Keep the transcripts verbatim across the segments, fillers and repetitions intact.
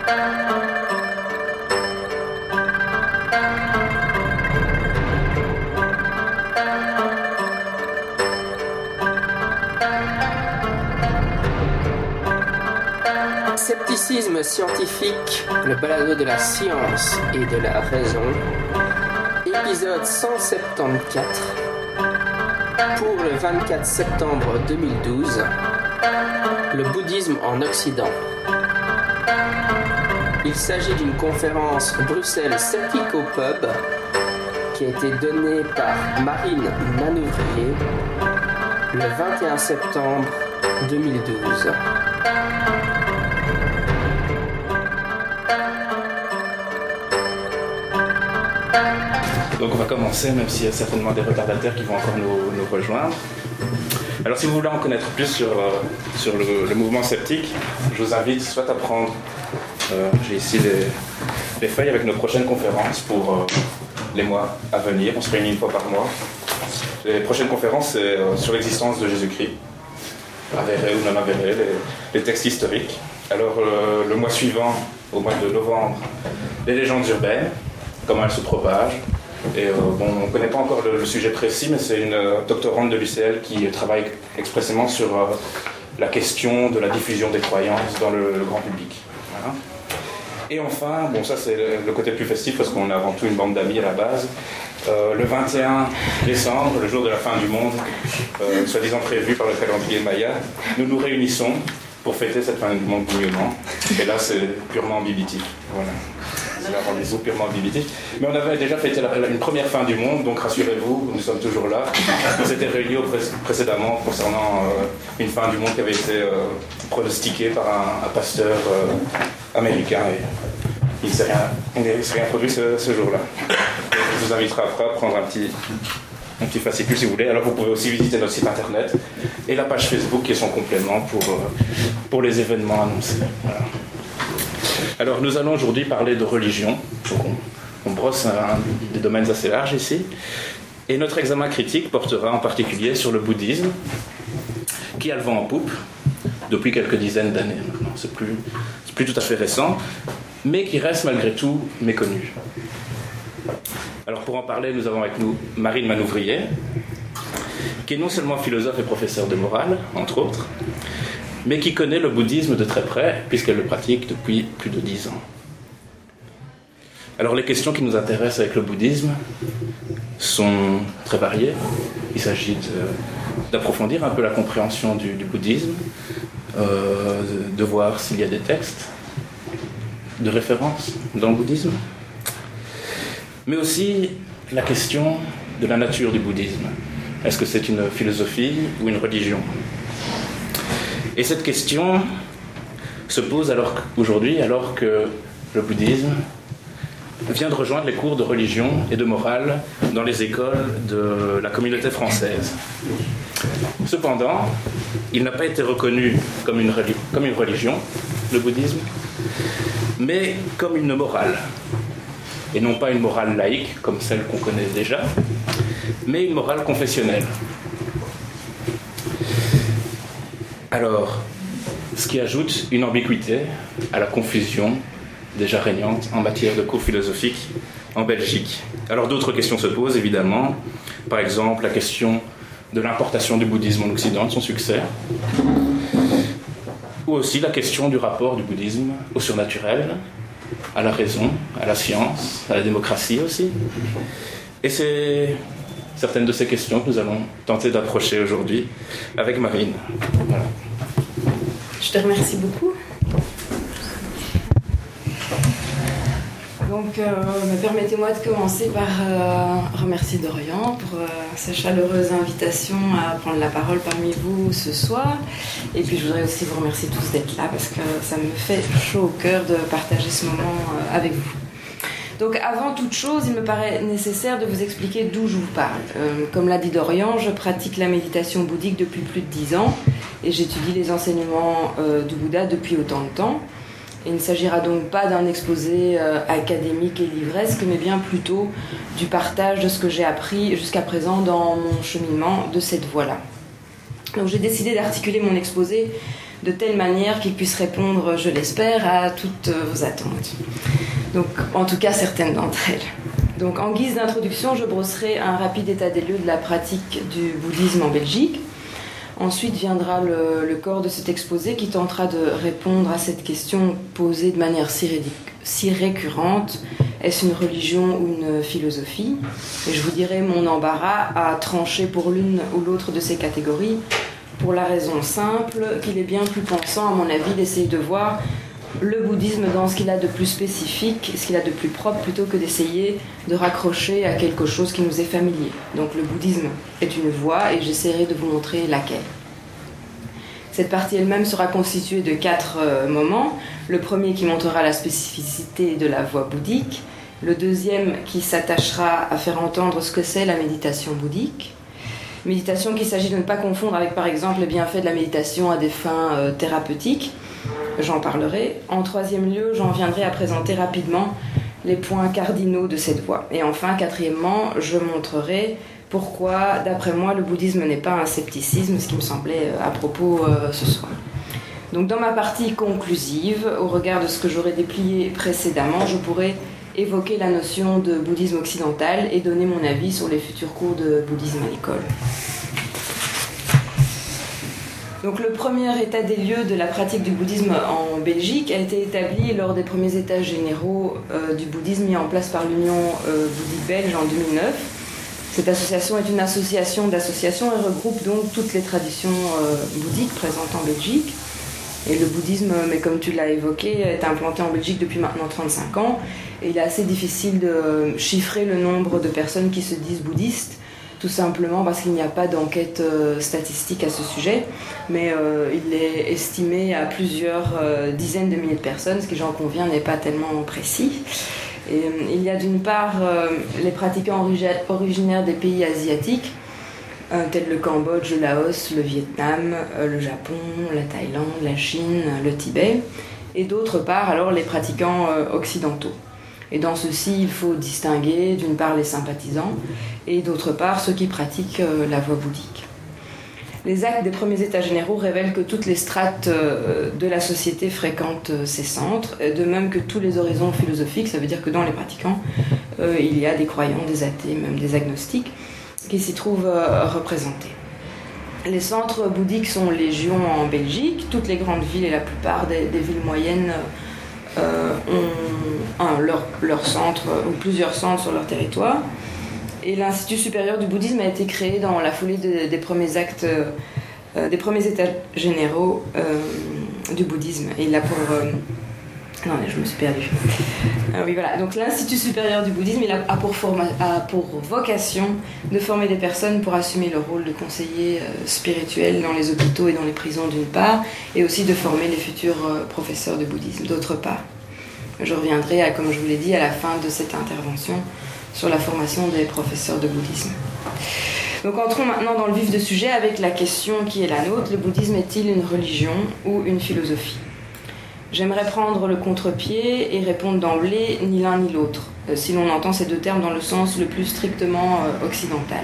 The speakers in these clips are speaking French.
Scepticisme scientifique, le balado de la science et de la raison, épisode cent soixante-quatorze, pour le vingt-quatre septembre deux mille douze, le bouddhisme en Occident. Il s'agit d'une conférence Bruxelles Scepticopub qui a été donnée par Marine Manouvrier le vingt et un septembre deux mille douze. Donc on va commencer, même s'il y a certainement des retardataires qui vont encore nous, nous rejoindre. Alors si vous voulez en connaître plus sur, euh, sur le, le mouvement sceptique, je vous invite soit à prendre, euh, j'ai ici les, les feuilles avec nos prochaines conférences pour euh, les mois à venir. On se réunit une fois par mois. Les prochaines conférences, c'est euh, sur l'existence de Jésus-Christ, avéré ou non avéré, les, les textes historiques. Alors euh, le mois suivant, au mois de novembre, les légendes urbaines, comment elles se propagent. Et euh, bon, on ne connaît pas encore le, le sujet précis, mais c'est une euh, doctorante de l'U C L qui travaille expressément sur euh, la question de la diffusion des croyances dans le, le grand public. Voilà. Et enfin, bon, ça c'est le, le côté plus festif parce qu'on a avant tout une bande d'amis à la base. Euh, le vingt et un décembre, le jour de la fin du monde, euh, soi-disant prévu par le calendrier Maya, nous nous réunissons pour fêter cette fin du monde dignement. Et là, c'est purement biblitique. Voilà. C'est un rendez-vous purement biblitique. Mais on avait déjà fêté la, la, une première fin du monde, donc rassurez-vous, nous sommes toujours là. On s'était réunis pré- précédemment concernant euh, une fin du monde qui avait été euh, pronostiquée par un, un pasteur euh, américain. Et il ne s'est rien, il s'est rien produit ce, ce jour-là. Et je vous inviterai après à prendre un petit, un petit fascicule si vous voulez. Alors vous pouvez aussi visiter notre site internet et la page Facebook qui est son complément pour, euh, pour les événements annoncés. Voilà. Alors nous allons aujourd'hui parler de religion. Donc on, on brosse un, des domaines assez larges ici. Et notre examen critique portera en particulier sur le bouddhisme, qui a le vent en poupe depuis quelques dizaines d'années maintenant. C'est plus, c'est plus tout à fait récent, mais qui reste malgré tout méconnu. Alors pour en parler, nous avons avec nous Marine Manouvrier, qui est non seulement philosophe et professeure de morale, entre autres, mais qui connaît le bouddhisme de très près, puisqu'elle le pratique depuis plus de dix ans. Alors les questions qui nous intéressent avec le bouddhisme sont très variées. Il s'agit de, d'approfondir un peu la compréhension du, du bouddhisme, euh, de, de voir s'il y a des textes de référence dans le bouddhisme, mais aussi la question de la nature du bouddhisme. Est-ce que c'est une philosophie ou une religion ? Et cette question se pose alors, aujourd'hui alors que le bouddhisme vient de rejoindre les cours de religion et de morale dans les écoles de la communauté française. Cependant, il n'a pas été reconnu comme une, reli- comme une religion, le bouddhisme, mais comme une morale. Et non pas une morale laïque, comme celle qu'on connaît déjà, mais une morale confessionnelle. Alors, ce qui ajoute une ambiguïté à la confusion déjà régnante en matière de cours philosophiques en Belgique. Alors d'autres questions se posent évidemment, par exemple la question de l'importation du bouddhisme en Occident, de son succès, ou aussi la question du rapport du bouddhisme au surnaturel, à la raison, à la science, à la démocratie aussi. Et c'est certaines de ces questions que nous allons tenter d'approcher aujourd'hui avec Marine. Voilà. Je te remercie beaucoup. Donc, euh, permettez-moi de commencer par euh, remercier Dorian pour euh, sa chaleureuse invitation à prendre la parole parmi vous ce soir. Et puis, je voudrais aussi vous remercier tous d'être là parce que ça me fait chaud au cœur de partager ce moment euh, avec vous. Donc, avant toute chose, il me paraît nécessaire de vous expliquer d'où je vous parle. Euh, comme l'a dit Dorian, je pratique la méditation bouddhique depuis plus de dix ans et j'étudie les enseignements euh, du Bouddha depuis autant de temps. Il ne s'agira donc pas d'un exposé euh, académique et livresque, mais bien plutôt du partage de ce que j'ai appris jusqu'à présent dans mon cheminement de cette voie-là. Donc j'ai décidé d'articuler mon exposé de telle manière qu'il puisse répondre, je l'espère, à toutes vos attentes. Donc, en tout cas, certaines d'entre elles. Donc, en guise d'introduction, je brosserai un rapide état des lieux de la pratique du bouddhisme en Belgique. Ensuite viendra le, le corps de cet exposé qui tentera de répondre à cette question posée de manière si, rédic- si récurrente. Est-ce une religion ou une philosophie ? Et je vous dirai mon embarras à trancher pour l'une ou l'autre de ces catégories, pour la raison simple qu'il est bien plus pensant, à mon avis, d'essayer de voir le bouddhisme dans ce qu'il a de plus spécifique, ce qu'il a de plus propre, plutôt que d'essayer de raccrocher à quelque chose qui nous est familier. Donc le bouddhisme est une voie et j'essaierai de vous montrer laquelle. Cette partie elle-même sera constituée de quatre euh, moments. Le premier qui montrera la spécificité de la voie bouddhique, le deuxième qui s'attachera à faire entendre ce que c'est la méditation bouddhique, méditation qu'il s'agit de ne pas confondre avec par exemple les bienfaits de la méditation à des fins euh, thérapeutiques. J'en parlerai. En troisième lieu, j'en viendrai à présenter rapidement les points cardinaux de cette voie. Et enfin, quatrièmement, je montrerai pourquoi, d'après moi, le bouddhisme n'est pas un scepticisme, ce qui me semblait à propos euh, ce soir. Donc, dans ma partie conclusive, au regard de ce que j'aurais déplié précédemment, je pourrais évoquer la notion de bouddhisme occidental et donner mon avis sur les futurs cours de bouddhisme à l'école. Donc le premier état des lieux de la pratique du bouddhisme en Belgique a été établi lors des premiers états généraux euh, du bouddhisme mis en place par l'Union euh, bouddhique belge en deux mille neuf. Cette association est une association d'associations et regroupe donc toutes les traditions euh, bouddhiques présentes en Belgique. Et le bouddhisme, mais comme tu l'as évoqué, est implanté en Belgique depuis maintenant trente-cinq ans. Et il est assez difficile de chiffrer le nombre de personnes qui se disent bouddhistes, tout simplement parce qu'il n'y a pas d'enquête euh, statistique à ce sujet, mais euh, il est estimé à plusieurs euh, dizaines de milliers de personnes, ce qui, j'en conviens, n'est pas tellement précis. Et, euh, il y a d'une part euh, les pratiquants origi- originaires des pays asiatiques, euh, tels le Cambodge, le Laos, le Vietnam, euh, le Japon, la Thaïlande, la Chine, le Tibet, et d'autre part alors les pratiquants euh, occidentaux. Et dans ceci, il faut distinguer d'une part les sympathisants et d'autre part ceux qui pratiquent euh, la voie bouddhique. Les actes des premiers états généraux révèlent que toutes les strates euh, de la société fréquentent euh, ces centres, de même que tous les horizons philosophiques. Ça veut dire que dans les pratiquants, euh, il y a des croyants, des athées, même des agnostiques, qui s'y trouvent euh, représentés. Les centres bouddhiques sont légion en Belgique. Toutes les grandes villes et la plupart des, des villes moyennes euh, ont un, leur, leur centre ou plusieurs centres sur leur territoire. Et l'Institut supérieur du bouddhisme a été créé dans la foulée de, des premiers actes, euh, des premiers états généraux euh, du bouddhisme. Et il a pour... Euh... Non, mais je me suis perdue. Euh, oui, voilà. Donc l'Institut supérieur du bouddhisme il a, a, pour forma, a pour vocation de former des personnes pour assumer le rôle de conseiller euh, spirituel dans les hôpitaux et dans les prisons d'une part, et aussi de former les futurs euh, professeurs de bouddhisme d'autre part. Je reviendrai, à, comme je vous l'ai dit, à la fin de cette intervention sur la formation des professeurs de bouddhisme. Donc entrons maintenant dans le vif du sujet avec la question qui est la nôtre. Le bouddhisme est-il une religion ou une philosophie ? J'aimerais prendre le contre-pied et répondre d'emblée ni l'un ni l'autre, euh, si l'on entend ces deux termes dans le sens le plus strictement euh, occidental.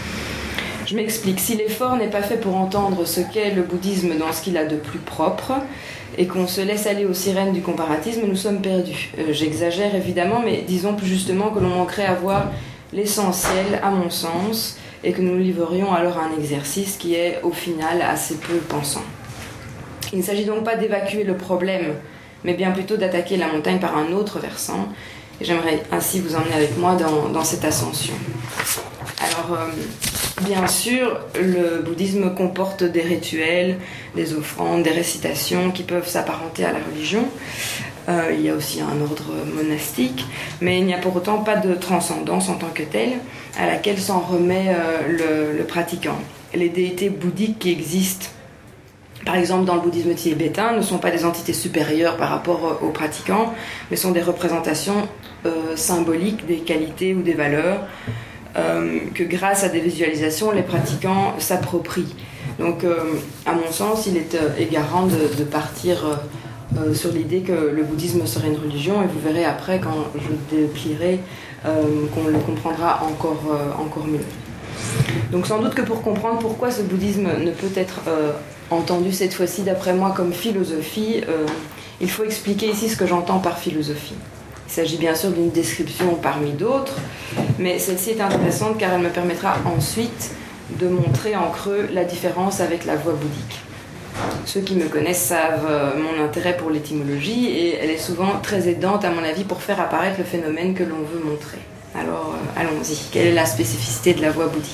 Je m'explique. Si l'effort n'est pas fait pour entendre ce qu'est le bouddhisme dans ce qu'il a de plus propre, et qu'on se laisse aller aux sirènes du comparatisme, nous sommes perdus. Euh, j'exagère évidemment, mais disons plus justement que l'on manquerait à voir l'essentiel, à mon sens, et que nous livrerions alors un exercice qui est, au final, assez peu pensant. Il ne s'agit donc pas d'évacuer le problème, mais bien plutôt d'attaquer la montagne par un autre versant, et j'aimerais ainsi vous emmener avec moi dans, dans cette ascension. Alors, euh, bien sûr, le bouddhisme comporte des rituels, des offrandes, des récitations qui peuvent s'apparenter à la religion. Euh, il y a aussi un ordre monastique, mais il n'y a pour autant pas de transcendance en tant que telle à laquelle s'en remet euh, le, le pratiquant. Les déités bouddhiques qui existent, par exemple dans le bouddhisme tibétain, ne sont pas des entités supérieures par rapport aux pratiquants, mais sont des représentations euh, symboliques des qualités ou des valeurs euh, que grâce à des visualisations, les pratiquants s'approprient. Donc euh, à mon sens, il est euh, égarant de, de partir euh, euh, sur l'idée que le bouddhisme serait une religion, et vous verrez après quand je déplierai euh, qu'on le comprendra encore, euh, encore mieux. Donc sans doute que pour comprendre pourquoi ce bouddhisme ne peut être euh, entendu cette fois-ci d'après moi comme philosophie, euh, il faut expliquer ici ce que j'entends par philosophie. Il s'agit bien sûr d'une description parmi d'autres, mais celle-ci est intéressante car elle me permettra ensuite de montrer en creux la différence avec la voie bouddhique. Ceux qui me connaissent savent euh, mon intérêt pour l'étymologie et elle est souvent très aidante à mon avis pour faire apparaître le phénomène que l'on veut montrer. Alors euh, allons-y, quelle est la spécificité de la voie bouddhique ?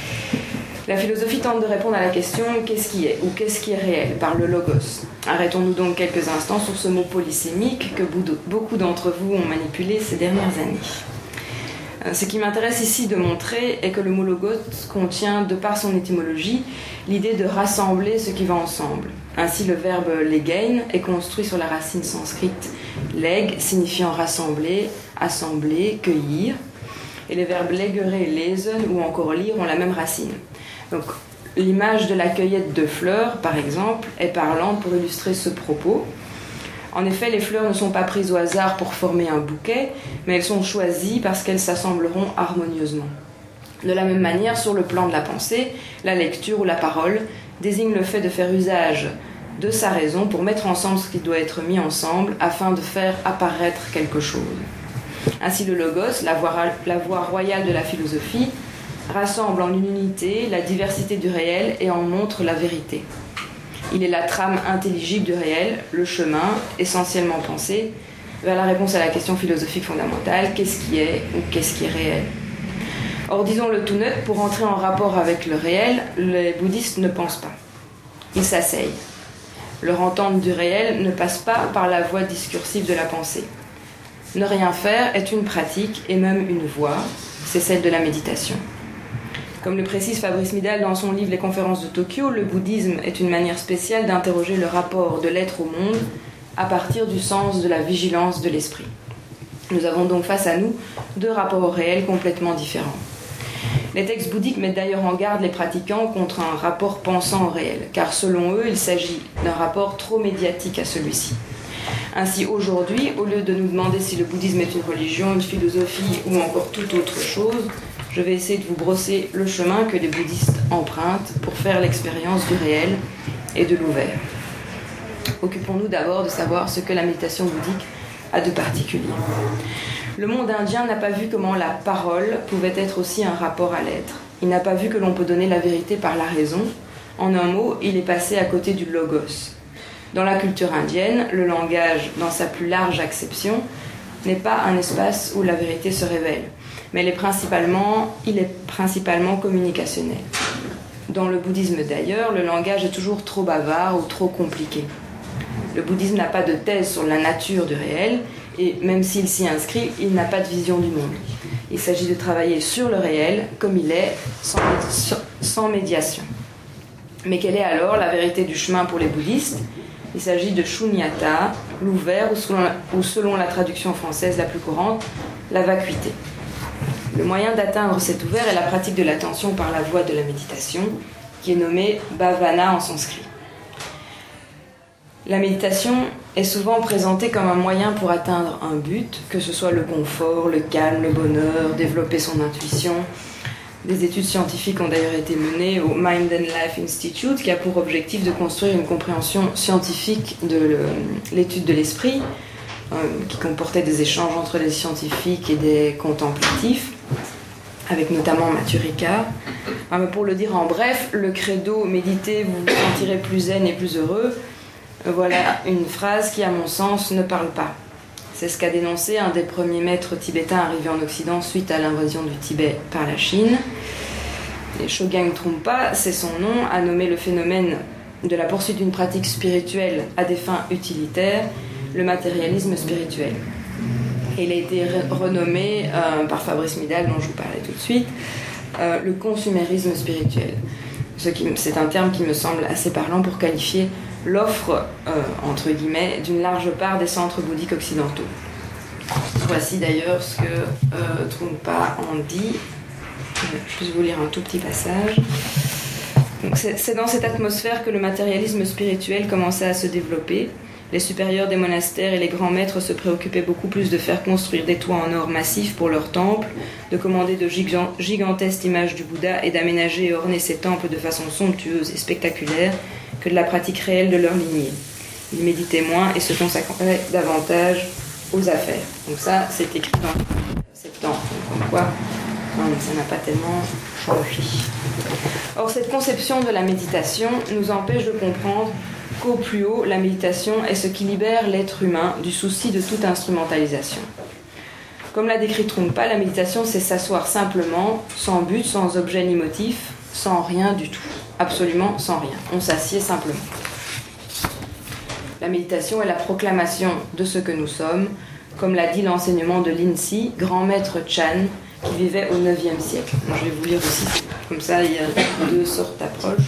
La philosophie tente de répondre à la question « qu'est-ce qui est » ou « qu'est-ce qui est réel » par le logos. Arrêtons-nous donc quelques instants sur ce mot polysémique que beaucoup d'entre vous ont manipulé ces dernières années. Ce qui m'intéresse ici de montrer est que le mot logos contient, de par son étymologie, l'idée de rassembler ce qui va ensemble. Ainsi, le verbe legein est construit sur la racine sanscrite leg, signifiant rassembler, assembler, cueillir. Et les verbes legere, lesen ou encore lire ont la même racine. Donc, l'image de la cueillette de fleurs, par exemple, est parlante pour illustrer ce propos. En effet, les fleurs ne sont pas prises au hasard pour former un bouquet, mais elles sont choisies parce qu'elles s'assembleront harmonieusement. De la même manière, sur le plan de la pensée, la lecture ou la parole désigne le fait de faire usage de sa raison pour mettre ensemble ce qui doit être mis ensemble afin de faire apparaître quelque chose. Ainsi, le logos, la voie, la voie royale de la philosophie, rassemble en une unité la diversité du réel et en montre la vérité. Il est la trame intelligible du réel, le chemin, essentiellement pensé, vers la réponse à la question philosophique fondamentale, qu'est-ce qui est ou qu'est-ce qui est réel ? Or, disons-le tout net, pour entrer en rapport avec le réel, les bouddhistes ne pensent pas. Ils s'asseyent. Leur entente du réel ne passe pas par la voie discursive de la pensée. Ne rien faire est une pratique et même une voie, c'est celle de la méditation. Comme le précise Fabrice Midal dans son livre Les conférences de Tokyo, le bouddhisme est une manière spéciale d'interroger le rapport de l'être au monde à partir du sens de la vigilance de l'esprit. Nous avons donc face à nous deux rapports au réel complètement différents. Les textes bouddhiques mettent d'ailleurs en garde les pratiquants contre un rapport pensant au réel, car selon eux, il s'agit d'un rapport trop médiatique à celui-ci. Ainsi, aujourd'hui, au lieu de nous demander si le bouddhisme est une religion, une philosophie ou encore toute autre chose, je vais essayer de vous brosser le chemin que les bouddhistes empruntent pour faire l'expérience du réel et de l'ouvert. Occupons-nous d'abord de savoir ce que la méditation bouddhique a de particulier. Le monde indien n'a pas vu comment la parole pouvait être aussi un rapport à l'être. Il n'a pas vu que l'on peut donner la vérité par la raison. En un mot, il est passé à côté du logos. Dans la culture indienne, le langage, dans sa plus large acception, n'est pas un espace où la vérité se révèle, mais il est principalement, il est principalement communicationnel. Dans le bouddhisme d'ailleurs, le langage est toujours trop bavard ou trop compliqué. Le bouddhisme n'a pas de thèse sur la nature du réel, et même s'il s'y inscrit, il n'a pas de vision du monde. Il s'agit de travailler sur le réel, comme il est, sans, sans médiation. Mais quelle est alors la vérité du chemin pour les bouddhistes ? Il s'agit de shunyata, l'ouvert, ou selon, la, ou selon la traduction française la plus courante, la vacuité. Le moyen d'atteindre cet ouvert est la pratique de l'attention par la voie de la méditation, qui est nommée bhavana en sanskrit. La méditation est souvent présentée comme un moyen pour atteindre un but, que ce soit le confort, le calme, le bonheur, développer son intuition. Des études scientifiques ont d'ailleurs été menées au Mind and Life Institute, qui a pour objectif de construire une compréhension scientifique de l'étude de l'esprit, euh, qui comportait des échanges entre des scientifiques et des contemplatifs, avec notamment Matthieu Ricard. Enfin, pour le dire en bref, le credo « méditez, vous vous sentirez plus zen et plus heureux », voilà une phrase qui, à mon sens, ne parle pas. C'est ce qu'a dénoncé un des premiers maîtres tibétains arrivés en Occident suite à l'invasion du Tibet par la Chine. Et Chogyam Trungpa, c'est son nom, a nommé le phénomène de la poursuite d'une pratique spirituelle à des fins utilitaires le matérialisme spirituel. Et il a été renommé euh, par Fabrice Midal, dont je vous parlais tout de suite, euh, le consumérisme spirituel. Ce qui, c'est un terme qui me semble assez parlant pour qualifier l'offre, euh, entre guillemets, d'une large part des centres bouddhiques occidentaux. Voici d'ailleurs ce que euh, Trungpa en dit. Je vais juste vous lire un tout petit passage. Donc c'est, c'est dans cette atmosphère que le matérialisme spirituel commençait à se développer. Les supérieurs des monastères et les grands maîtres se préoccupaient beaucoup plus de faire construire des toits en or massif pour leurs temples, de commander de gigantesques images du Bouddha et d'aménager et orner ces temples de façon somptueuse et spectaculaire que de la pratique réelle de leur lignée. Ils méditaient moins et se consacraient davantage aux affaires. Donc ça, c'est écrit dans septembre. Donc comme quoi, non, ça n'a pas tellement changé. Or, cette conception de la méditation nous empêche de comprendre qu'au plus haut, la méditation est ce qui libère l'être humain du souci de toute instrumentalisation. Comme l'a décrit Trungpa, la méditation, c'est s'asseoir simplement, sans but, sans objet ni motif, sans rien du tout. Absolument sans rien. On s'assied simplement. La méditation est la proclamation de ce que nous sommes, comme l'a dit l'enseignement de Linsi, grand maître Chan, qui vivait au neuvième siècle. Donc, je vais vous lire aussi, comme ça il y a deux sortes d'approches.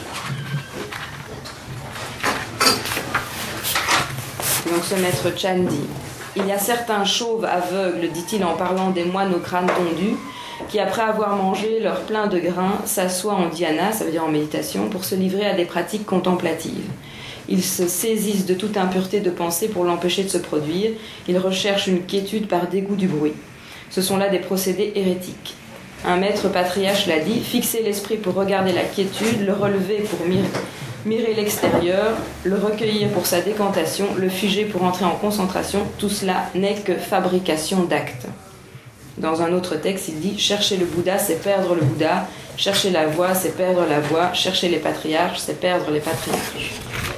Donc ce maître Chan dit « Il y a certains chauves aveugles, dit-il en parlant des moines au crâne tondu, qui après avoir mangé leur plein de grains, s'assoient en dhyana, ça veut dire en méditation, pour se livrer à des pratiques contemplatives. Ils se saisissent de toute impureté de pensée pour l'empêcher de se produire. Ils recherchent une quiétude par dégoût du bruit. Ce sont là des procédés hérétiques. Un maître patriarche l'a dit, fixer l'esprit pour regarder la quiétude, le relever pour mirer, mirer l'extérieur, le recueillir pour sa décantation, le figer pour entrer en concentration, tout cela n'est que fabrication d'actes. » Dans un autre texte, il dit « Chercher le Bouddha, c'est perdre le Bouddha. Chercher la voie, c'est perdre la voie. Chercher les patriarches, c'est perdre les patriarches. »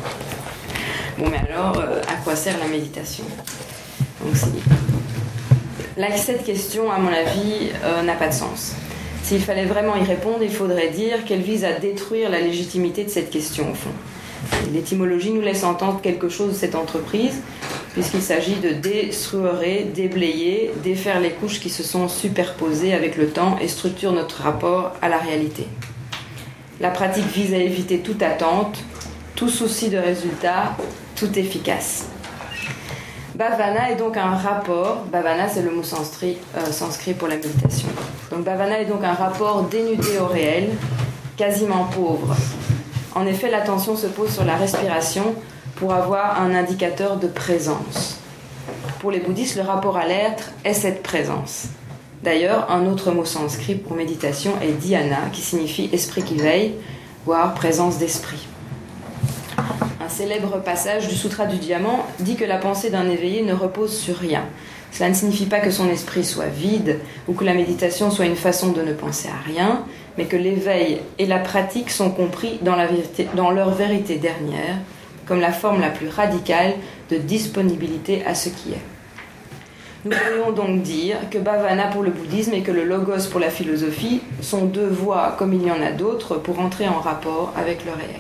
Bon, mais alors, euh, à quoi sert la méditation ? Donc, c'est... Là, cette question, à mon avis, euh, n'a pas de sens. S'il fallait vraiment y répondre, il faudrait dire qu'elle vise à détruire la légitimité de cette question, au fond. L'étymologie nous laisse entendre quelque chose de cette entreprise, puisqu'il s'agit de destruer, déblayer, défaire les couches qui se sont superposées avec le temps et structurent notre rapport à la réalité. La pratique vise à éviter toute attente, tout souci de résultat, tout efficace. Bhavana est donc un rapport, Bhavana c'est le mot sanskrit, euh, sanskrit pour la méditation. Donc Bhavana est donc un rapport dénudé au réel, quasiment pauvre. En effet, l'attention se pose sur la respiration pour avoir un indicateur de présence. Pour les bouddhistes, le rapport à l'être est cette présence. D'ailleurs, un autre mot sanskrit pour méditation est dhyana, qui signifie esprit qui veille, voire présence d'esprit. Un célèbre passage du Sutra du Diamant dit que la pensée d'un éveillé ne repose sur rien. Cela ne signifie pas que son esprit soit vide ou que la méditation soit une façon de ne penser à rien, mais que l'éveil et la pratique sont compris dans, la vérité, dans leur vérité dernière, comme la forme la plus radicale de disponibilité à ce qui est. Nous pourrions donc dire que Bhavana pour le bouddhisme et que le Logos pour la philosophie sont deux voies, comme il y en a d'autres, pour entrer en rapport avec le réel.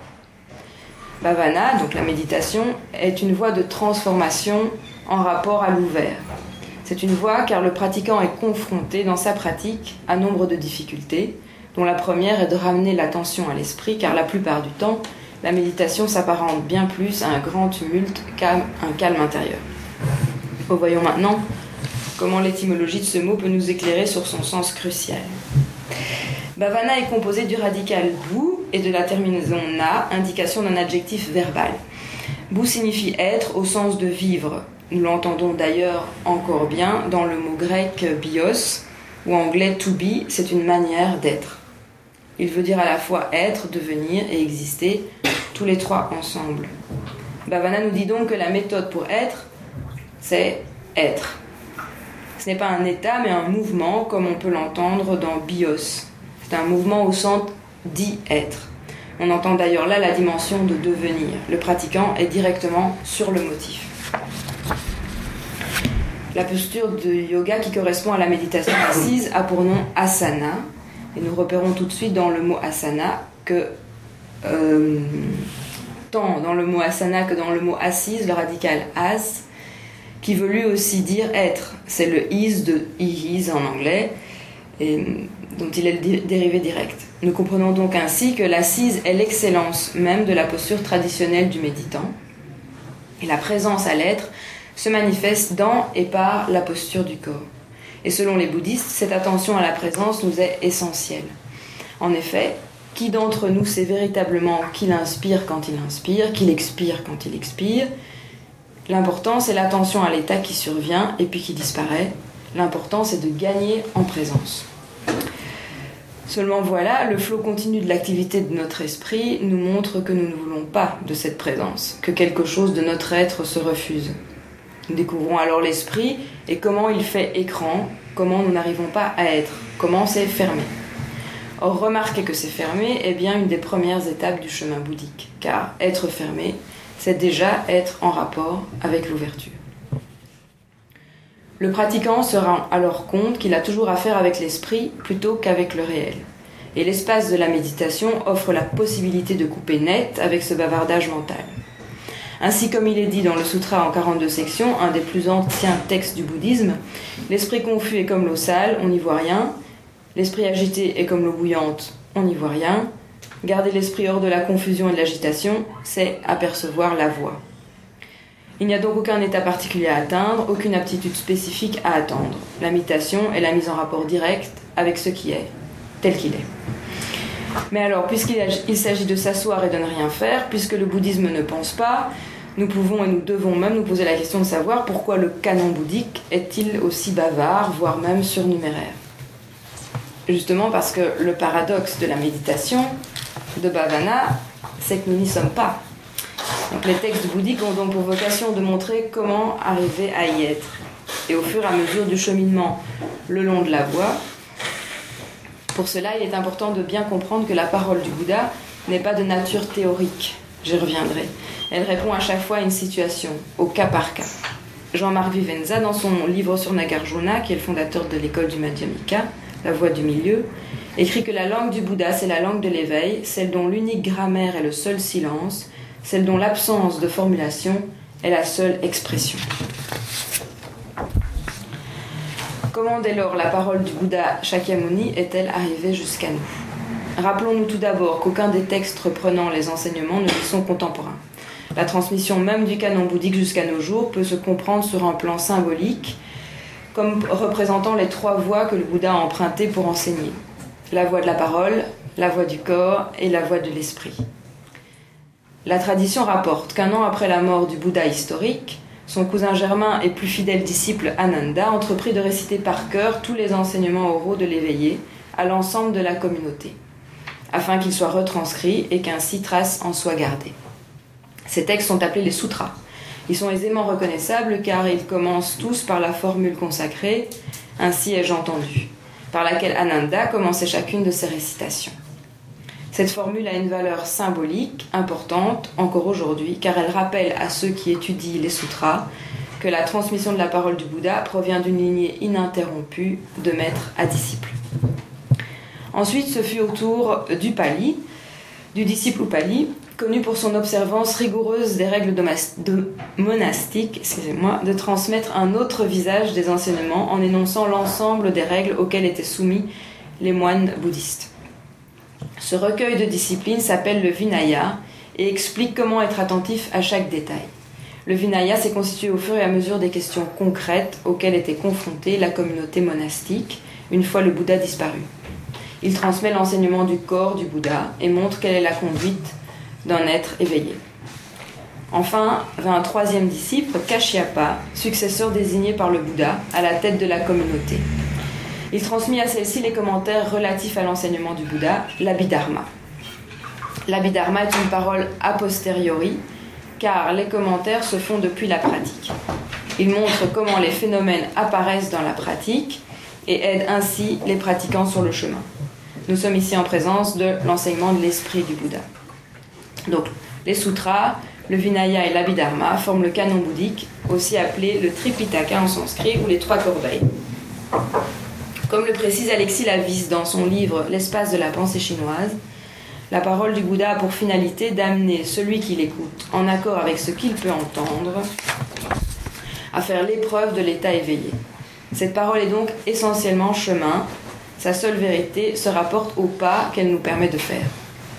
Bhavana, donc la méditation, est une voie de transformation en rapport à l'ouvert. C'est une voie car le pratiquant est confronté dans sa pratique à nombre de difficultés, dont la première est de ramener l'attention à l'esprit, car la plupart du temps, la méditation s'apparente bien plus à un grand tumulte qu'à un calme intérieur. Voyons maintenant comment l'étymologie de ce mot peut nous éclairer sur son sens crucial. Bhavana est composé du radical bu et de la terminaison na, indication d'un adjectif verbal. Bu signifie être au sens de vivre. Nous l'entendons d'ailleurs encore bien dans le mot grec bios, ou anglais to be, c'est une manière d'être. Il veut dire à la fois être, devenir et exister, tous les trois ensemble. Bhavana nous dit donc que la méthode pour être, c'est être. Ce n'est pas un état, mais un mouvement, comme on peut l'entendre dans bios. C'est un mouvement au sens dit être. On entend d'ailleurs là la dimension de devenir. Le pratiquant est directement sur le motif. La posture de yoga qui correspond à la méditation assise a pour nom asana. Et nous repérons tout de suite dans le mot asana que, euh, tant dans le mot asana que dans le mot assise, le radical as, qui veut lui aussi dire être. C'est le is de he, his en anglais, et, dont il est le dérivé direct. Nous comprenons donc ainsi que l'assise est l'excellence même de la posture traditionnelle du méditant, et la présence à l'être se manifeste dans et par la posture du corps. Et selon les bouddhistes, cette attention à la présence nous est essentielle. En effet, qui d'entre nous sait véritablement qu'il inspire quand il inspire, qu'il expire quand il expire ? L'important, c'est l'attention à l'état qui survient et puis qui disparaît. L'important, c'est de gagner en présence. Seulement voilà, le flot continu de l'activité de notre esprit nous montre que nous ne voulons pas de cette présence, que quelque chose de notre être se refuse. Nous découvrons alors l'esprit et comment il fait écran, comment nous n'arrivons pas à être, comment c'est fermé. Or, remarquer que c'est fermé est bien une des premières étapes du chemin bouddhique, car être fermé, c'est déjà être en rapport avec l'ouverture. Le pratiquant se rend alors compte qu'il a toujours affaire avec l'esprit plutôt qu'avec le réel. Et l'espace de la méditation offre la possibilité de couper net avec ce bavardage mental. Ainsi, comme il est dit dans le sutra en quarante-deux sections, un des plus anciens textes du bouddhisme, l'esprit confus est comme l'eau sale, on n'y voit rien. L'esprit agité est comme l'eau bouillante, on n'y voit rien. Garder l'esprit hors de la confusion et de l'agitation, c'est apercevoir la voie. Il n'y a donc aucun état particulier à atteindre, aucune aptitude spécifique à attendre. La méditation est la mise en rapport direct avec ce qui est, tel qu'il est. Mais alors, puisqu'il s'agit de s'asseoir et de ne rien faire, puisque le bouddhisme ne pense pas, nous pouvons et nous devons même nous poser la question de savoir pourquoi le canon bouddhique est-il aussi bavard, voire même surnuméraire. Justement parce que le paradoxe de la méditation, de Bhavana, c'est que nous n'y sommes pas. Donc les textes bouddhiques ont donc pour vocation de montrer comment arriver à y être. Et au fur et à mesure du cheminement le long de la voie, pour cela, il est important de bien comprendre que la parole du Bouddha n'est pas de nature théorique. J'y reviendrai. Elle répond à chaque fois à une situation, au cas par cas. Jean-Marc Vivenza, dans son livre sur Nagarjuna, qui est le fondateur de l'école du Madhyamika, La Voie du Milieu, écrit que la langue du Bouddha, c'est la langue de l'éveil, celle dont l'unique grammaire est le seul silence, celle dont l'absence de formulation est la seule expression. Comment dès lors la parole du Bouddha Shakyamuni est-elle arrivée jusqu'à nous ? Rappelons-nous tout d'abord qu'aucun des textes reprenant les enseignements ne lui sont contemporains. La transmission même du canon bouddhique jusqu'à nos jours peut se comprendre sur un plan symbolique, comme représentant les trois voies que le Bouddha a empruntées pour enseigner. La voie de la parole, la voie du corps et la voie de l'esprit. La tradition rapporte qu'un an après la mort du Bouddha historique, son cousin germain et plus fidèle disciple Ananda entreprit de réciter par cœur tous les enseignements oraux de l'éveillé à l'ensemble de la communauté, afin qu'ils soient retranscrits et qu'ainsi trace en soit gardée. Ces textes sont appelés les sutras. Ils sont aisément reconnaissables car ils commencent tous par la formule consacrée « Ainsi ai-je entendu », par laquelle Ananda commençait chacune de ses récitations. Cette formule a une valeur symbolique importante encore aujourd'hui car elle rappelle à ceux qui étudient les sutras que la transmission de la parole du Bouddha provient d'une lignée ininterrompue de maître à disciple. Ensuite, ce fut au tour du Pali, du disciple Upali, connu pour son observance rigoureuse des règles de monastiques, excusez-moi, de transmettre un autre visage des enseignements en énonçant l'ensemble des règles auxquelles étaient soumis les moines bouddhistes. Ce recueil de discipline s'appelle le Vinaya et explique comment être attentif à chaque détail. Le Vinaya s'est constitué au fur et à mesure des questions concrètes auxquelles était confrontée la communauté monastique une fois le Bouddha disparu. Il transmet l'enseignement du corps du Bouddha et montre quelle est la conduite d'un être éveillé. Enfin, vint un troisième disciple, Kashyapa, successeur désigné par le Bouddha, à la tête de la communauté. Il transmit à celle-ci les commentaires relatifs à l'enseignement du Bouddha, l'Abhidharma. L'Abhidharma est une parole a posteriori, car les commentaires se font depuis la pratique. Il montre comment les phénomènes apparaissent dans la pratique et aide ainsi les pratiquants sur le chemin. Nous sommes ici en présence de l'enseignement de l'esprit du Bouddha. Donc, les sutras, le Vinaya et l'Abhidharma forment le canon bouddhique, aussi appelé le Tripitaka en sanskrit ou les trois corbeilles. Comme le précise Alexis Lavis dans son livre « L'espace de la pensée chinoise », la parole du Bouddha a pour finalité d'amener celui qui l'écoute, en accord avec ce qu'il peut entendre, à faire l'épreuve de l'état éveillé. Cette parole est donc essentiellement chemin. Sa seule vérité se rapporte au pas qu'elle nous permet de faire.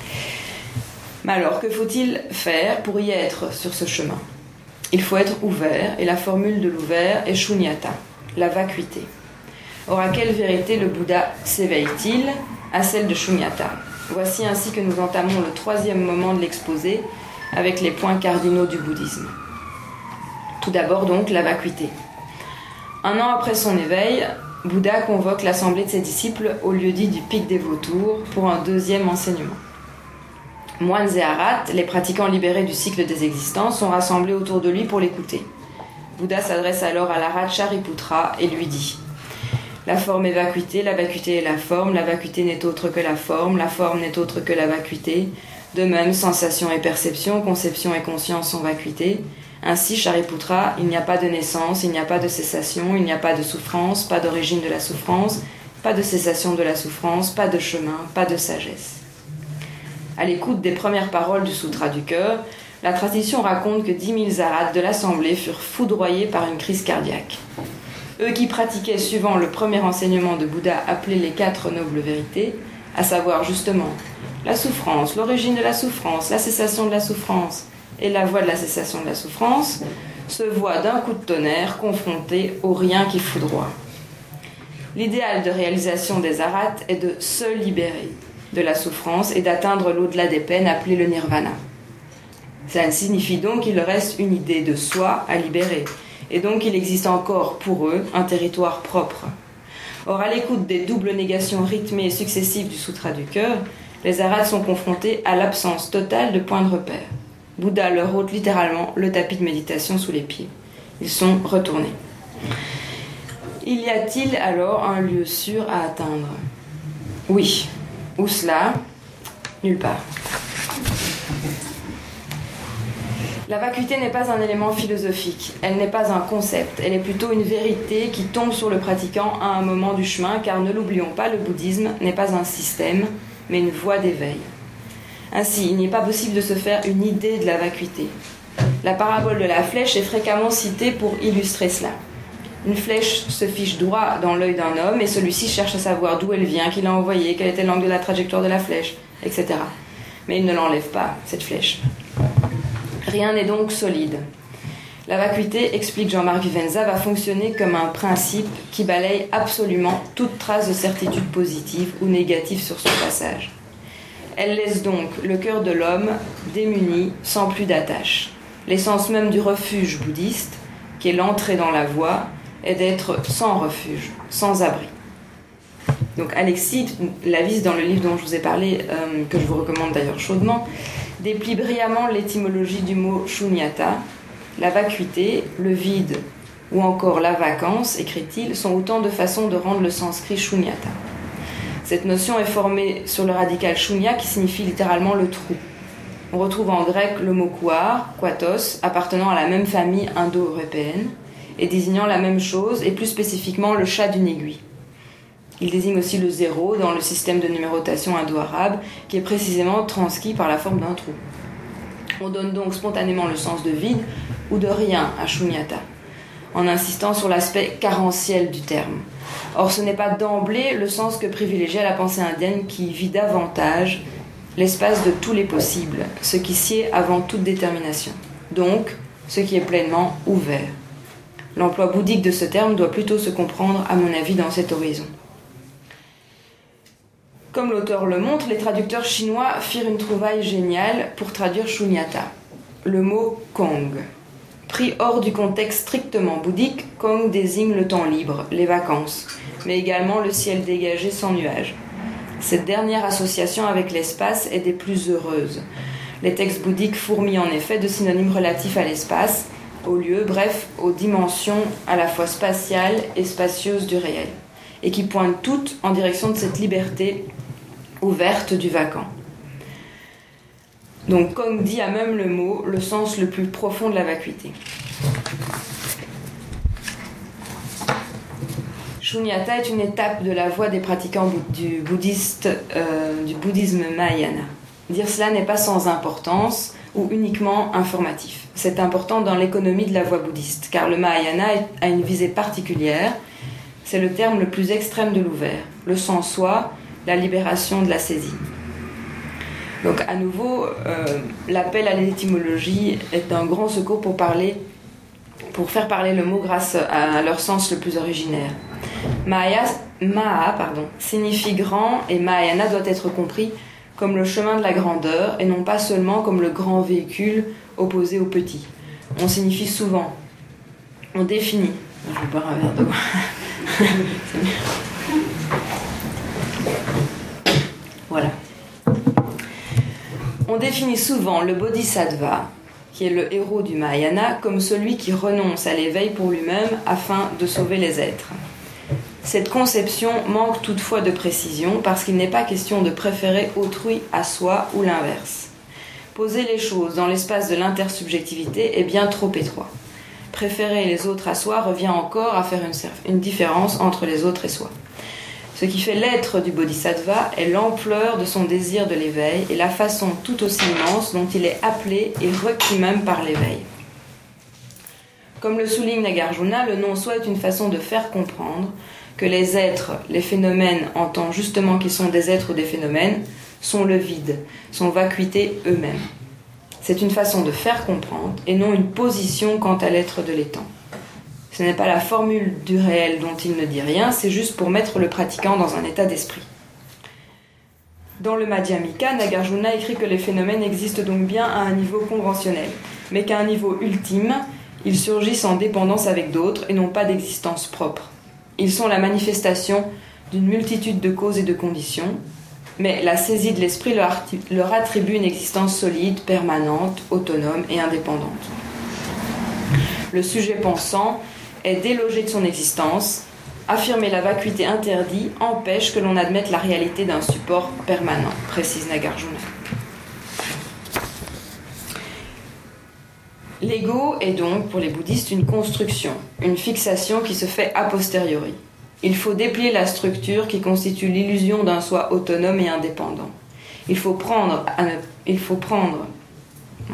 Mais alors, que faut-il faire pour y être sur ce chemin ? Il faut être ouvert, et la formule de l'ouvert est shunyata, la vacuité. Or, à quelle vérité le Bouddha s'éveille-t-il ? À celle de shunyata. Voici ainsi que nous entamons le troisième moment de l'exposé avec les points cardinaux du bouddhisme. Tout d'abord donc la vacuité. Un an après son éveil, Bouddha convoque l'assemblée de ses disciples au lieu-dit du pic des vautours pour un deuxième enseignement. Moines et arhats, les pratiquants libérés du cycle des existences, sont rassemblés autour de lui pour l'écouter. Bouddha s'adresse alors à l'arhat Shariputra et lui dit « La forme est vacuité, la vacuité est la forme, la vacuité n'est autre que la forme, la forme n'est autre que la vacuité. De même, sensation et perception, conception et conscience sont vacuités. Ainsi, Shariputra, il n'y a pas de naissance, il n'y a pas de cessation, il n'y a pas de souffrance, pas d'origine de la souffrance, pas de cessation de la souffrance, pas de chemin, pas de sagesse. » À l'écoute des premières paroles du Sutra du cœur, la tradition raconte que dix mille arhats de l'assemblée furent foudroyés par une crise cardiaque. Eux qui pratiquaient suivant le premier enseignement de Bouddha appelé les quatre nobles vérités, à savoir justement la souffrance, l'origine de la souffrance, la cessation de la souffrance et la voie de la cessation de la souffrance, se voient d'un coup de tonnerre confrontés au rien qui foudroie. L'idéal de réalisation des arhats est de se libérer de la souffrance et d'atteindre l'au-delà des peines appelé le nirvana. Cela signifie donc qu'il reste une idée de soi à libérer, et donc il existe encore pour eux un territoire propre. Or, à l'écoute des doubles négations rythmées et successives du Sutra du cœur, les arhats sont confrontés à l'absence totale de points de repère. Bouddha leur ôte littéralement le tapis de méditation sous les pieds. Ils sont retournés. Y a-t-il alors un lieu sûr à atteindre ? Oui. Où cela ? Nulle part. La vacuité n'est pas un élément philosophique, elle n'est pas un concept, elle est plutôt une vérité qui tombe sur le pratiquant à un moment du chemin, car ne l'oublions pas, le bouddhisme n'est pas un système, mais une voie d'éveil. Ainsi, il n'est pas possible de se faire une idée de la vacuité. La parabole de la flèche est fréquemment citée pour illustrer cela. Une flèche se fiche droit dans l'œil d'un homme et celui-ci cherche à savoir d'où elle vient, qui l'a envoyée, quel était l'angle de la trajectoire de la flèche, et cetera. Mais il ne l'enlève pas, cette flèche. Rien n'est donc solide. La vacuité, explique Jean-Marc Vivenza, va fonctionner comme un principe qui balaye absolument toute trace de certitude positive ou négative sur son passage. Elle laisse donc le cœur de l'homme démuni, sans plus d'attache. L'essence même du refuge bouddhiste, qui est l'entrée dans la voie, est d'être sans refuge, sans abri. Donc Alexis Lavis, dans le livre dont je vous ai parlé, euh, que je vous recommande d'ailleurs chaudement, déplie brillamment l'étymologie du mot shunyata. La vacuité, le vide ou encore la vacance, écrit-il, sont autant de façons de rendre le sanskrit shunyata. Cette notion est formée sur le radical shunya qui signifie littéralement le trou. On retrouve en grec le mot kouar, kwatos, appartenant à la même famille indo-européenne et désignant la même chose, et plus spécifiquement le chat d'une aiguille. Il désigne aussi le zéro dans le système de numérotation indo-arabe, qui est précisément transcrit par la forme d'un trou. On donne donc spontanément le sens de vide ou de rien à shunyata, en insistant sur l'aspect carentiel du terme. Or, ce n'est pas d'emblée le sens que privilégiait la pensée indienne qui vit davantage l'espace de tous les possibles, ce qui sied avant toute détermination. Donc, ce qui est pleinement ouvert. L'emploi bouddhique de ce terme doit plutôt se comprendre, à mon avis, dans cet horizon. Comme l'auteur le montre, les traducteurs chinois firent une trouvaille géniale pour traduire shunyata, le mot kong. Pris hors du contexte strictement bouddhique, kong désigne le temps libre, les vacances, mais également le ciel dégagé sans nuages. Cette dernière association avec l'espace est des plus heureuses. Les textes bouddhiques fourmillent en effet de synonymes relatifs à l'espace, au lieu, bref, aux dimensions à la fois spatiales et spacieuses du réel, et qui pointent toutes en direction de cette liberté ouverte du vacant. Donc, Kong dit à même le mot le sens le plus profond de la vacuité. Shunyata est une étape de la voie des pratiquants du, bouddhiste, euh, du bouddhisme mahayana. Dire cela n'est pas sans importance ou uniquement informatif. C'est important dans l'économie de la voie bouddhiste, car le Mahayana a une visée particulière. C'est le terme le plus extrême de l'ouvert, le sans-soi, la libération de la saisie. Donc à nouveau, euh, l'appel à l'étymologie est un grand secours pour parler, pour faire parler le mot grâce à leur sens le plus originaire. Maya, Maha pardon, signifie grand et Mahayana doit être compris comme le chemin de la grandeur et non pas seulement comme le grand véhicule opposé au petit. On signifie souvent, on définit, je vais boire un verre d'eau, Voilà. On définit souvent le bodhisattva, qui est le héros du Mahayana, comme celui qui renonce à l'éveil pour lui-même afin de sauver les êtres. Cette conception manque toutefois de précision parce qu'il n'est pas question de préférer autrui à soi ou l'inverse. Poser les choses dans l'espace de l'intersubjectivité est bien trop étroit. Préférer les autres à soi revient encore à faire une, une différence entre les autres et soi. Ce qui fait l'être du bodhisattva est l'ampleur de son désir de l'éveil et la façon tout aussi immense dont il est appelé et requis même par l'éveil. Comme le souligne Nagarjuna, le non-soi est une façon de faire comprendre que les êtres, les phénomènes, en tant justement qu'ils sont des êtres ou des phénomènes, sont le vide, sont vacuité eux-mêmes. C'est une façon de faire comprendre et non une position quant à l'être de l'étant. Ce n'est pas la formule du réel dont il ne dit rien, c'est juste pour mettre le pratiquant dans un état d'esprit. Dans le Madhyamika, Nagarjuna écrit que les phénomènes existent donc bien à un niveau conventionnel, mais qu'à un niveau ultime, ils surgissent en dépendance avec d'autres et n'ont pas d'existence propre. Ils sont la manifestation d'une multitude de causes et de conditions, mais la saisie de l'esprit leur attribue une existence solide, permanente, autonome et indépendante. Le sujet pensant est délogé de son existence. Affirmer la vacuité interdite empêche que l'on admette la réalité d'un support permanent, précise Nagarjuna. L'ego est donc, pour les bouddhistes, une construction, une fixation qui se fait a posteriori. Il faut déplier la structure qui constitue l'illusion d'un soi autonome et indépendant. Il faut prendre... À ne, il faut prendre... Non,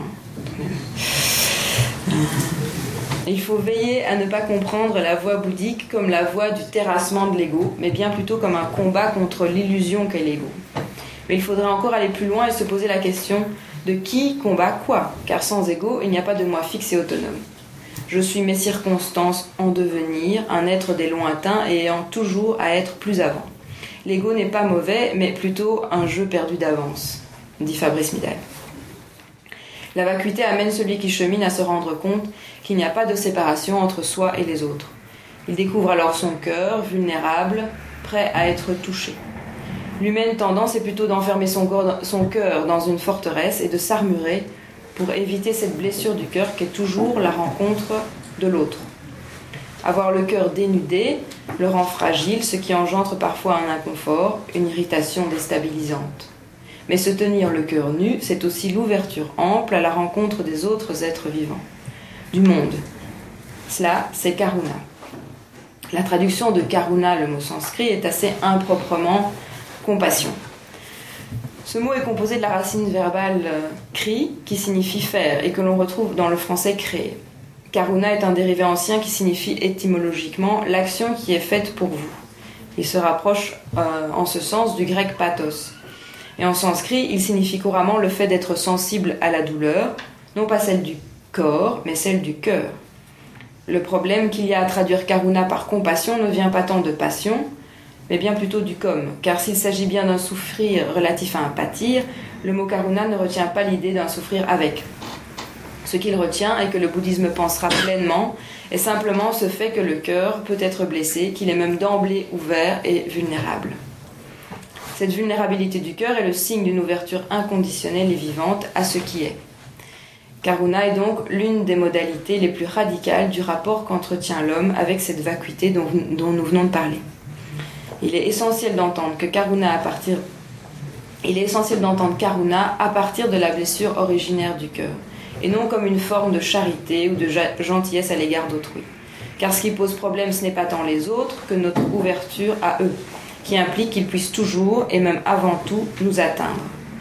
il faut veiller à ne pas comprendre la voie bouddhique comme la voie du terrassement de l'ego, mais bien plutôt comme un combat contre l'illusion qu'est l'ego. Mais il faudrait encore aller plus loin et se poser la question de qui combat quoi, car sans ego, il n'y a pas de moi fixe et autonome. Je suis mes circonstances en devenir, un être des lointains et ayant toujours à être plus avant. L'ego n'est pas mauvais, mais plutôt un jeu perdu d'avance, dit Fabrice Midal. La vacuité amène celui qui chemine à se rendre compte qu'il n'y a pas de séparation entre soi et les autres. Il découvre alors son cœur, vulnérable, prêt à être touché. L'humaine tendance est plutôt d'enfermer son, corps, son cœur dans une forteresse et de s'armurer pour éviter cette blessure du cœur qui est toujours la rencontre de l'autre. Avoir le cœur dénudé le rend fragile, ce qui engendre parfois un inconfort, une irritation déstabilisante. Mais se tenir le cœur nu, c'est aussi l'ouverture ample à la rencontre des autres êtres vivants, du monde. Cela, c'est karuna. La traduction de karuna, le mot sanskrit, est assez improprement compassion. Ce mot est composé de la racine verbale euh, kri, qui signifie faire, et que l'on retrouve dans le français créer. Karuna est un dérivé ancien qui signifie étymologiquement l'action qui est faite pour vous. Il se rapproche euh, en ce sens du grec pathos. Et en sanskrit, il signifie couramment le fait d'être sensible à la douleur, non pas celle du corps, mais celle du cœur. Le problème qu'il y a à traduire karuna par compassion ne vient pas tant de passion, mais bien plutôt du comme, car s'il s'agit bien d'un souffrir relatif à un pâtir, le mot karuna ne retient pas l'idée d'un souffrir avec. Ce qu'il retient et que le bouddhisme pensera pleinement est simplement ce fait que le cœur peut être blessé, qu'il est même d'emblée ouvert et vulnérable. Cette vulnérabilité du cœur est le signe d'une ouverture inconditionnelle et vivante à ce qui est. Karuna est donc l'une des modalités les plus radicales du rapport qu'entretient l'homme avec cette vacuité dont, dont nous venons de parler. Il est essentiel d'entendre que Karuna à partir, il est essentiel d'entendre Karuna à partir de la blessure originaire du cœur, et non comme une forme de charité ou de gentillesse à l'égard d'autrui. Car ce qui pose problème, ce n'est pas tant les autres que notre ouverture à eux, qui implique qu'ils puissent toujours, et même avant tout, nous atteindre.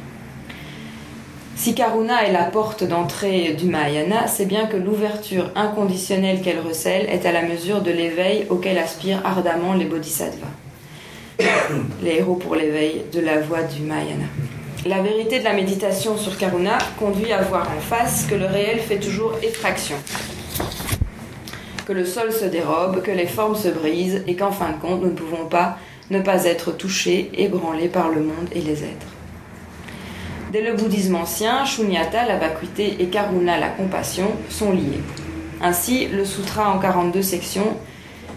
Si Karuna est la porte d'entrée du Mahayana, c'est bien que l'ouverture inconditionnelle qu'elle recèle est à la mesure de l'éveil auquel aspirent ardemment les bodhisattvas, les héros pour l'éveil de la voie du Mahayana. La vérité de la méditation sur Karuna conduit à voir en face que le réel fait toujours effraction, que le sol se dérobe, que les formes se brisent et qu'en fin de compte, nous ne pouvons pas ne pas être touchés, ébranlés par le monde et les êtres. Dès le bouddhisme ancien, Shunyata, la vacuité, et Karuna, la compassion, sont liés. Ainsi, le sutra en quarante-deux sections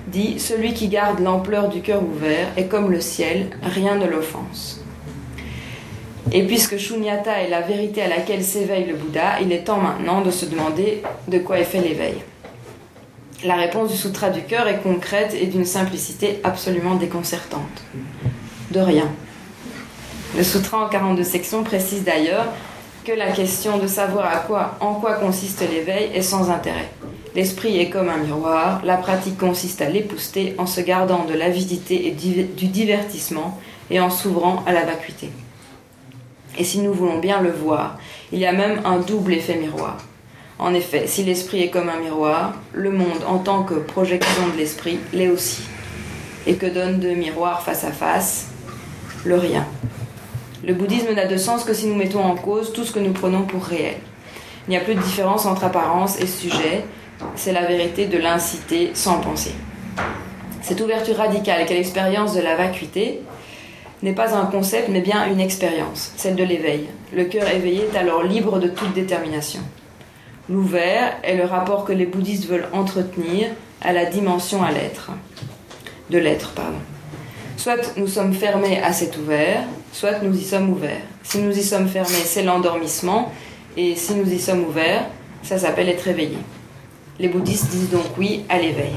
dit « Celui qui garde l'ampleur du cœur ouvert est comme le ciel, rien ne l'offense. » Et puisque Shunyata est la vérité à laquelle s'éveille le Bouddha, il est temps maintenant de se demander de quoi est fait l'éveil. La réponse du Sutra du cœur est concrète et d'une simplicité absolument déconcertante. De rien. Le Sutra en quarante-deux sections précise d'ailleurs que la question de savoir à quoi, en quoi consiste l'éveil est sans intérêt. L'esprit est comme un miroir, la pratique consiste à l'épousseter en se gardant de l'avidité et du divertissement et en s'ouvrant à la vacuité. Et si nous voulons bien le voir, il y a même un double effet miroir. En effet, si l'esprit est comme un miroir, le monde en tant que projection de l'esprit l'est aussi. Et que donne deux miroirs face à face? Le rien. Le bouddhisme n'a de sens que si nous mettons en cause tout ce que nous prenons pour réel. Il n'y a plus de différence entre apparence et sujet, c'est la vérité de l'incité sans penser. Cette ouverture radicale qu'est l'expérience de la vacuité n'est pas un concept mais bien une expérience, celle de l'éveil. Le cœur éveillé est alors libre de toute détermination. L'ouvert est le rapport que les bouddhistes veulent entretenir à la dimension à l'être, de l'être, pardon. Soit nous sommes fermés à cet ouvert, soit nous y sommes ouverts. Si nous y sommes fermés, c'est l'endormissement, et si nous y sommes ouverts, ça s'appelle être éveillé. Les bouddhistes disent donc oui à l'éveil.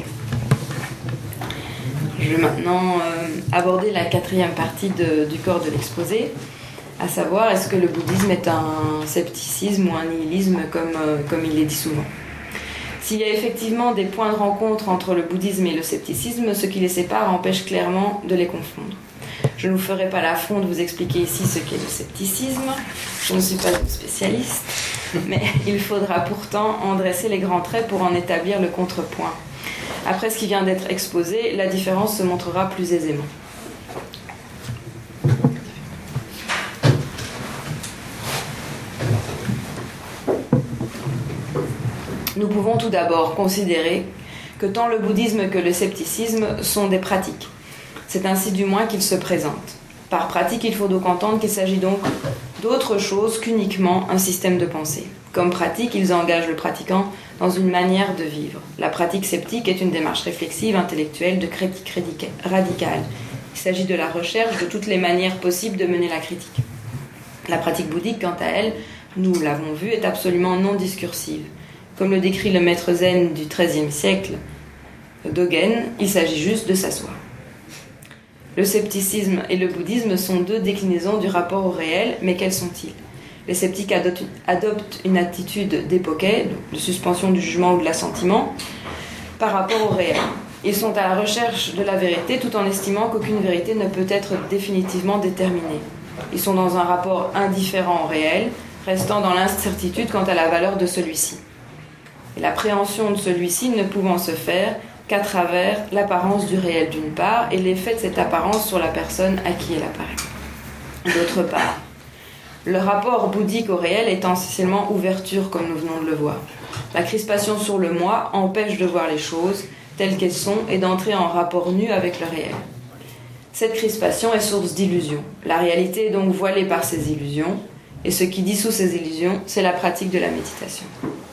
Je vais maintenant euh, aborder la quatrième partie de, du corps de l'exposé, à savoir est-ce que le bouddhisme est un scepticisme ou un nihilisme comme, euh, comme il est dit souvent. S'il y a effectivement des points de rencontre entre le bouddhisme et le scepticisme, ce qui les sépare empêche clairement de les confondre. Je ne vous ferai pas l'affront de vous expliquer ici ce qu'est le scepticisme, je ne suis pas une spécialiste, mais il faudra pourtant en dresser les grands traits pour en établir le contrepoint. Après ce qui vient d'être exposé, la différence se montrera plus aisément. Nous pouvons tout d'abord considérer que tant le bouddhisme que le scepticisme sont des pratiques. C'est ainsi du moins qu'ils se présentent. Par pratique, il faut donc entendre qu'il s'agit donc d'autre chose qu'uniquement un système de pensée. Comme pratique, ils engagent le pratiquant dans une manière de vivre. La pratique sceptique est une démarche réflexive, intellectuelle, de critique radicale. Il s'agit de la recherche de toutes les manières possibles de mener la critique. La pratique bouddhique, quant à elle, nous l'avons vu, est absolument non discursive. Comme le décrit le maître zen du treizième siècle, Dogen, il s'agit juste de s'asseoir. Le scepticisme et le bouddhisme sont deux déclinaisons du rapport au réel, mais quels sont-ils? Les sceptiques adoptent une attitude d'époquet, de suspension du jugement ou de l'assentiment, par rapport au réel. Ils sont à la recherche de la vérité tout en estimant qu'aucune vérité ne peut être définitivement déterminée. Ils sont dans un rapport indifférent au réel, restant dans l'incertitude quant à la valeur de celui-ci. Et l'appréhension de celui-ci ne pouvant se faire qu'à travers l'apparence du réel d'une part et l'effet de cette apparence sur la personne à qui elle apparaît. D'autre part, le rapport bouddhique au réel est essentiellement ouverture, comme nous venons de le voir. La crispation sur le moi empêche de voir les choses telles qu'elles sont et d'entrer en rapport nu avec le réel. Cette crispation est source d'illusions. La réalité est donc voilée par ces illusions, et ce qui dissout ces illusions, c'est la pratique de la méditation.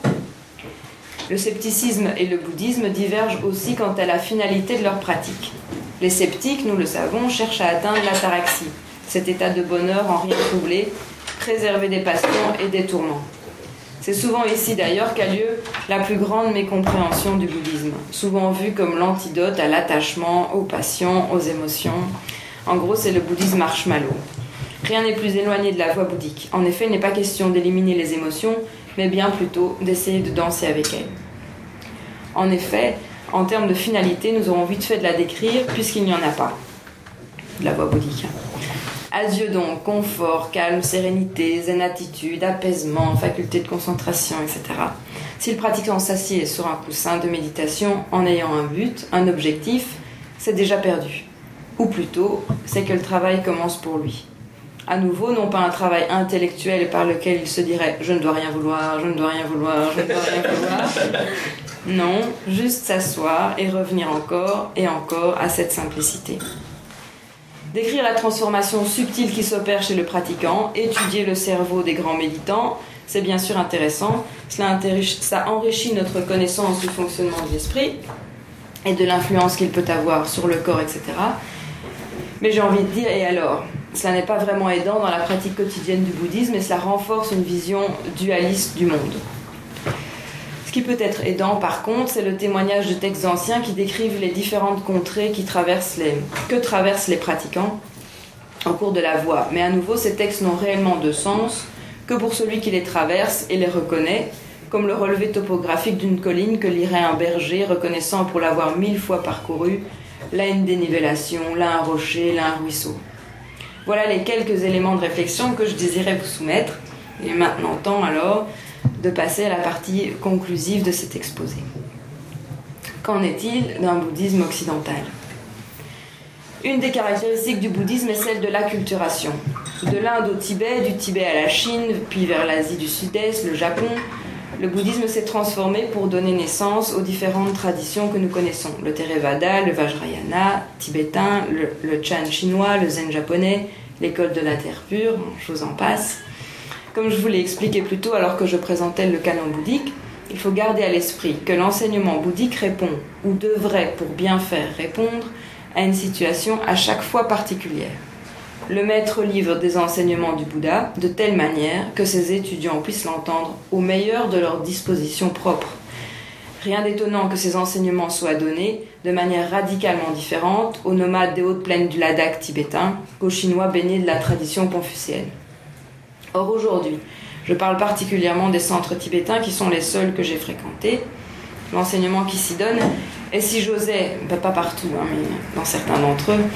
Le scepticisme et le bouddhisme divergent aussi quant à la finalité de leur pratique. Les sceptiques, nous le savons, cherchent à atteindre l'ataraxie, cet état de bonheur en rien troublé, préservé des passions et des tourments. C'est souvent ici d'ailleurs qu'a lieu la plus grande mécompréhension du bouddhisme, souvent vu comme l'antidote à l'attachement, aux passions, aux émotions. En gros, c'est le bouddhisme marshmallow. Rien n'est plus éloigné de la voie bouddhique. En effet, il n'est pas question d'éliminer les émotions, mais bien plutôt d'essayer de danser avec elles. En effet, en termes de finalité, nous aurons vite fait de la décrire, puisqu'il n'y en a pas, de la voie bouddhique. Adieu donc, confort, calme, sérénité, zen attitude, apaisement, faculté de concentration, et cetera. Si le pratiquant s'assied sur un coussin de méditation en ayant un but, un objectif, c'est déjà perdu. Ou plutôt, c'est que le travail commence pour lui. À nouveau, non pas un travail intellectuel par lequel il se dirait « je ne dois rien vouloir, je ne dois rien vouloir, je ne dois rien vouloir ». Non, juste s'asseoir et revenir encore et encore à cette simplicité. Décrire la transformation subtile qui s'opère chez le pratiquant, étudier le cerveau des grands méditants, c'est bien sûr intéressant. Cela ça enrichit notre connaissance du fonctionnement de l'esprit, et de l'influence qu'il peut avoir sur le corps, et cetera. Mais j'ai envie de dire, et alors ? Cela n'est pas vraiment aidant dans la pratique quotidienne du bouddhisme et cela renforce une vision dualiste du monde. Ce qui peut être aidant, par contre, c'est le témoignage de textes anciens qui décrivent les différentes contrées qui traversent les, que traversent les pratiquants au cours de la voie. Mais à nouveau, ces textes n'ont réellement de sens que pour celui qui les traverse et les reconnaît, comme le relevé topographique d'une colline que lirait un berger reconnaissant pour l'avoir mille fois parcouru, là une dénivellation, là un rocher, là un ruisseau. Voilà les quelques éléments de réflexion que je désirais vous soumettre. Et maintenant, temps alors de passer à la partie conclusive de cet exposé. Qu'en est-il d'un bouddhisme occidental ? Une des caractéristiques du bouddhisme est celle de l'acculturation. De l'Inde au Tibet, du Tibet à la Chine, puis vers l'Asie du Sud-Est, le Japon, le bouddhisme s'est transformé pour donner naissance aux différentes traditions que nous connaissons. Le Theravada, le Vajrayana tibétain, le, le Chan chinois, le Zen japonais, l'école de la terre pure, je vous en passe. Comme je vous l'ai expliqué plus tôt alors que je présentais le canon bouddhique, il faut garder à l'esprit que l'enseignement bouddhique répond, ou devrait pour bien faire répondre, à une situation à chaque fois particulière. Le maître livre des enseignements du Bouddha de telle manière que ses étudiants puissent l'entendre au meilleur de leur disposition propre. Rien d'étonnant que ces enseignements soient donnés de manière radicalement différente aux nomades des hautes plaines du Ladakh tibétain qu'aux Chinois baignés de la tradition confucéenne. Or aujourd'hui, je parle particulièrement des centres tibétains qui sont les seuls que j'ai fréquentés. L'enseignement qui s'y donne est, si j'osais, bah pas partout, hein, mais dans certains d'entre eux,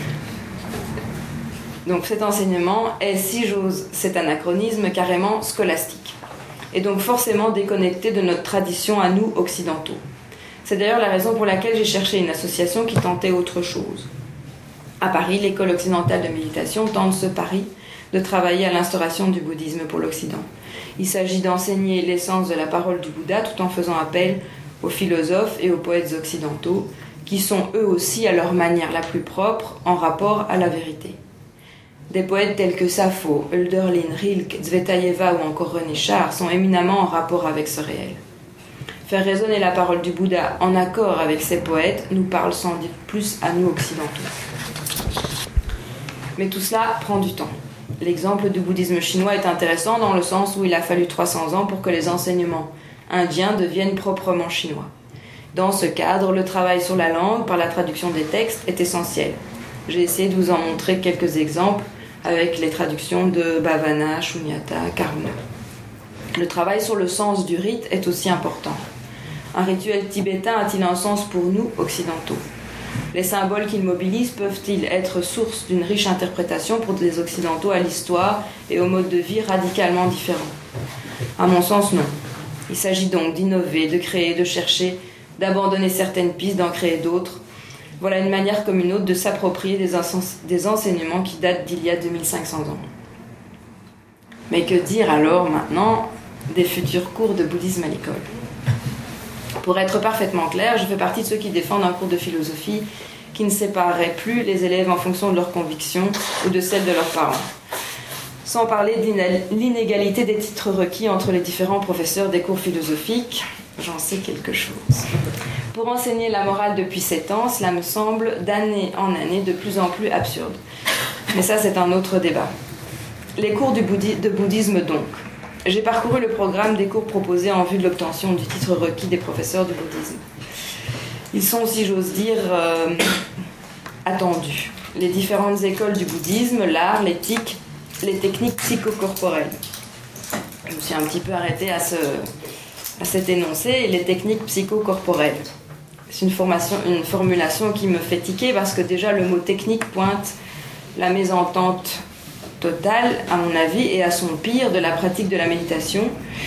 donc cet enseignement est, si j'ose cet anachronisme, carrément scolastique, et donc forcément déconnecté de notre tradition à nous occidentaux. C'est d'ailleurs la raison pour laquelle j'ai cherché une association qui tentait autre chose. À Paris, l'école occidentale de méditation tente ce pari de travailler à l'instauration du bouddhisme pour l'Occident. Il s'agit d'enseigner l'essence de la parole du Bouddha tout en faisant appel aux philosophes et aux poètes occidentaux, qui sont eux aussi à leur manière la plus propre en rapport à la vérité. Des poètes tels que Sappho, Hölderlin, Rilke, Tsvetaeva ou encore René Char sont éminemment en rapport avec ce réel. Faire résonner la parole du Bouddha en accord avec ces poètes nous parle sans doute plus à nous occidentaux. Mais tout cela prend du temps. L'exemple du bouddhisme chinois est intéressant dans le sens où il a fallu trois cents ans pour que les enseignements indiens deviennent proprement chinois. Dans ce cadre, le travail sur la langue par la traduction des textes est essentiel. J'ai essayé de vous en montrer quelques exemples avec les traductions de Bhavana, Shunyata, Karuna. Le travail sur le sens du rite est aussi important. Un rituel tibétain a-t-il un sens pour nous, occidentaux ? Les symboles qu'il mobilise peuvent-ils être source d'une riche interprétation pour des occidentaux à l'histoire et au mode de vie radicalement différents ? À mon sens, non. Il s'agit donc d'innover, de créer, de chercher, d'abandonner certaines pistes, d'en créer d'autres. Voilà une manière comme une autre de s'approprier des, ense- des enseignements qui datent d'il y a deux mille cinq cents ans. Mais que dire alors maintenant des futurs cours de bouddhisme à l'école ? Pour être parfaitement clair, je fais partie de ceux qui défendent un cours de philosophie qui ne séparerait plus les élèves en fonction de leurs convictions ou de celles de leurs parents. Sans parler de l'inégalité des titres requis entre les différents professeurs des cours philosophiques, j'en sais quelque chose. Pour enseigner la morale depuis sept ans, cela me semble d'année en année de plus en plus absurde. Mais ça, c'est un autre débat. Les cours du bouddhi- de bouddhisme donc. J'ai parcouru le programme des cours proposés en vue de l'obtention du titre requis des professeurs du bouddhisme. Ils sont, si j'ose dire, euh, attendus. Les différentes écoles du bouddhisme, l'art, l'éthique, les techniques psychocorporelles. Je me suis un petit peu arrêtée à, ce, à cet énoncé, les techniques psychocorporelles. C'est une, formation, une formulation qui me fait tiquer parce que déjà le mot technique pointe la mésentente totale, à mon avis, et à son pire de la pratique de la méditation,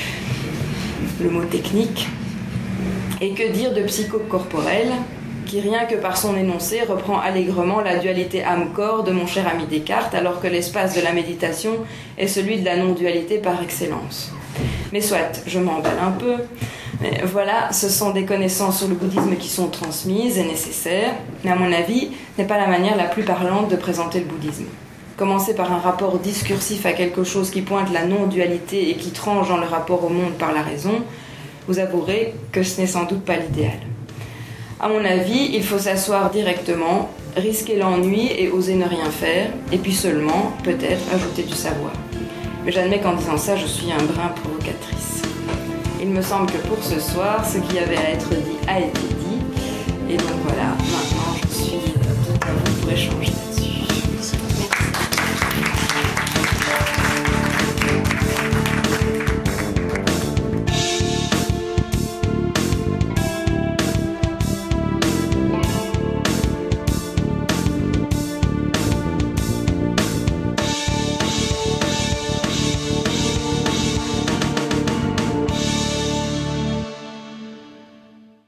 le mot technique. Et que dire de psychocorporel, qui rien que par son énoncé reprend allègrement la dualité âme-corps de mon cher ami Descartes, alors que l'espace de la méditation est celui de la non-dualité par excellence. Mais soit, je m'emballe un peu. Mais voilà, ce sont des connaissances sur le bouddhisme qui sont transmises et nécessaires, mais à mon avis, ce n'est pas la manière la plus parlante de présenter le bouddhisme. Commencer par un rapport discursif à quelque chose qui pointe la non-dualité et qui tranche dans le rapport au monde par la raison, vous avouerez que ce n'est sans doute pas l'idéal. À mon avis, il faut s'asseoir directement, risquer l'ennui et oser ne rien faire, et puis seulement, peut-être, ajouter du savoir. Mais j'admets qu'en disant ça, je suis un brin provocatrice. Il me semble que pour ce soir, ce qui avait à être dit a été dit, et donc voilà, maintenant je suis